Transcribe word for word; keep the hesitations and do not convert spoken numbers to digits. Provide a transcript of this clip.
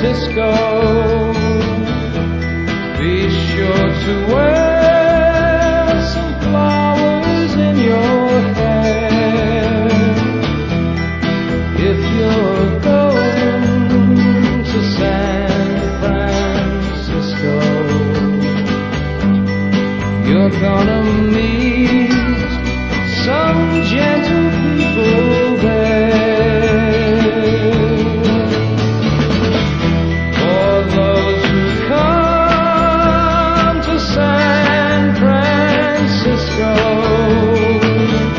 Francisco. Be sure to wear some flowers in your hair if you're going to San Francisco. You're gonna